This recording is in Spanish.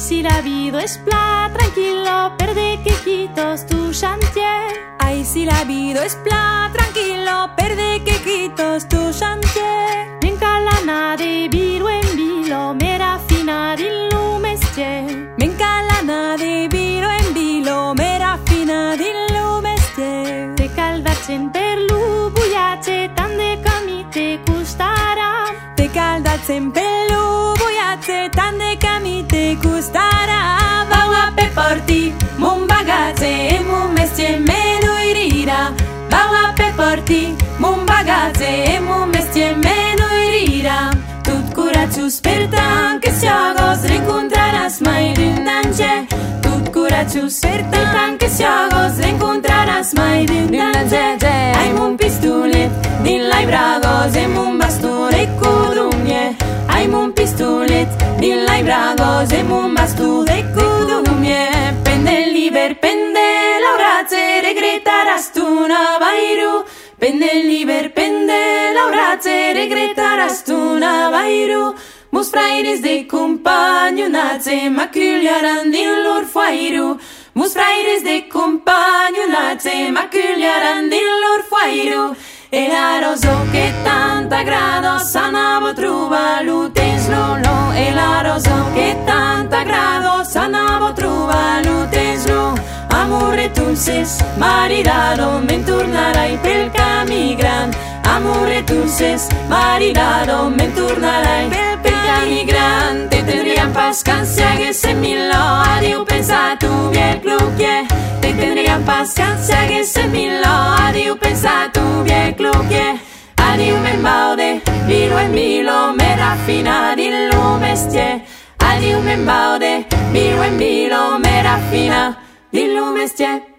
si la vida es plat, tranquillo, perde quequitos tu chantier. Ay, si la vida es plat, tranquillo, perde quequitos tu chantier. Menca lana de viro en vilo, mera fina di lumestie. Menca lana de viro en vilo, mera fina di lumestie. Te caldatzen per lu, buiatze, tan de camite custara. Te caldatzen per lu, buiatze, tan de camite custara. Vau a pe porti, mon bagazze e mon mestier me nuirira. Vau a pe porti, mon bagazze e mon mestier me nuirira. Tut curacius per tan que siagos reincontrarás mai d'un danger. Tut curacius per tan que siagos reincontrarás mai d'un danger. Ai mon pistolet din lai bragos e mon bastone codumie. Ai mon pistolet din lai bragos e mon bastone codumie. Pende liber, pende lauratze, regretarás tu navairu. Pende liber, pende lauratze, regretarás tu navairu. Mus fraires de compagnonatze maculiaran din lor foairu. Mus fraires de compagnonatze maculiaran din lor foairu. E la rosa che tanta grado sanavo truva l'utens lolo. E la rosa che tanta grado sanavo truva l'utens lolo. Amore dulces, maridado, me tornarai pel camí gran. Amore dulces, maridado, me tornarai pel camí gran. Te tendrían paz si haguese milo, adiós pensa tu bien cluquie. Te tendrían paz si haguese milo, adiós pensa tu bien cluquie. Adiós me embaude, viro en vilo, me raffina di lumestie. Adiós me embaude, viro en vilo, me raffina di lumestie.